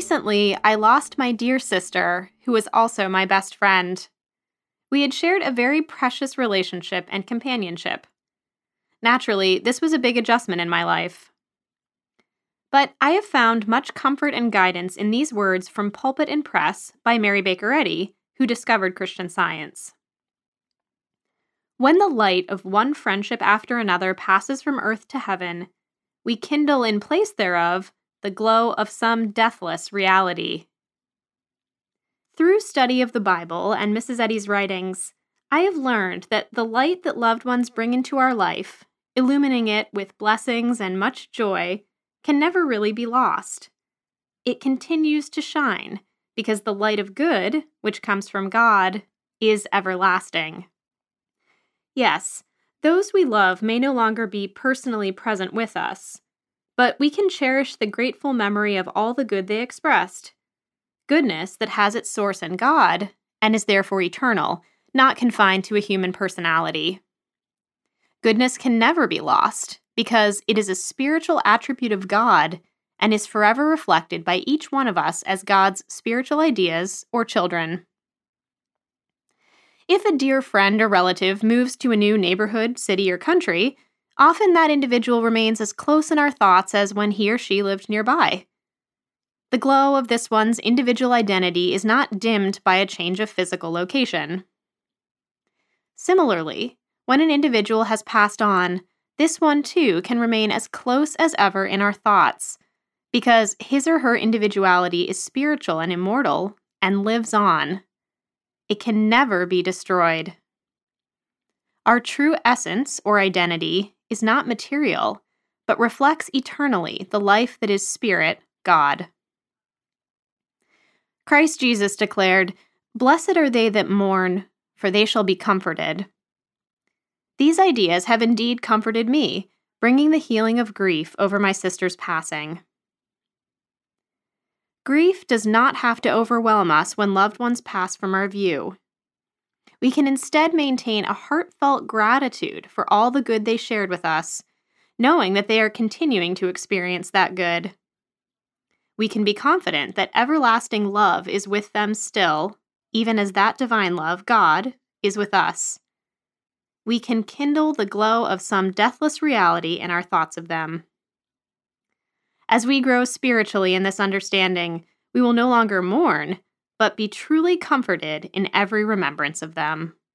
Recently, I lost my dear sister, who was also my best friend. We had shared a very precious relationship and companionship. Naturally, this was a big adjustment in my life. But I have found much comfort and guidance in these words from Pulpit and Press by Mary Baker Eddy, who discovered Christian Science. When the light of one friendship after another passes from earth to heaven, we kindle in place thereof the glow of some deathless reality. Through study of the Bible and Mrs. Eddy's writings, I have learned that the light that loved ones bring into our life, illumining it with blessings and much joy, can never really be lost. It continues to shine because the light of good, which comes from God, is everlasting. Yes, those we love may no longer be personally present with us, but we can cherish the grateful memory of all the good they expressed. Goodness that has its source in God and is therefore eternal, not confined to a human personality. Goodness can never be lost because it is a spiritual attribute of God and is forever reflected by each one of us as God's spiritual ideas or children. If a dear friend or relative moves to a new neighborhood, city, or country, often that individual remains as close in our thoughts as when he or she lived nearby. The glow of this one's individual identity is not dimmed by a change of physical location. Similarly, when an individual has passed on, this one too can remain as close as ever in our thoughts, because his or her individuality is spiritual and immortal and lives on. It can never be destroyed. Our true essence or identity is not material, but reflects eternally the life that is Spirit, God. Christ Jesus declared, "Blessed are they that mourn, for they shall be comforted." These ideas have indeed comforted me, bringing the healing of grief over my sister's passing. Grief does not have to overwhelm us when loved ones pass from our view. We can instead maintain a heartfelt gratitude for all the good they shared with us, knowing that they are continuing to experience that good. We can be confident that everlasting love is with them still, even as that divine love, God, is with us. We can kindle the glow of some deathless reality in our thoughts of them. As we grow spiritually in this understanding, we will no longer mourn, but be truly comforted in every remembrance of them.